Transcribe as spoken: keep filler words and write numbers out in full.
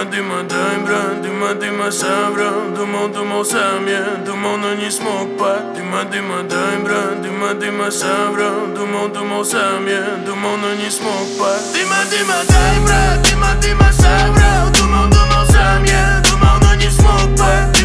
дыма, дай, брат, дыма, дыма, соврал. Думал, думал сам я, думал, но не смог, пап. Дыма, дыма, дай, брат, дыма, дыма, соврал. Думал, думал сам я, думал, но не смог, пап. Дыма, дыма, дай, брат, дыма, дыма, соврал. Думал, думал сам я, думал, но не смог, пап.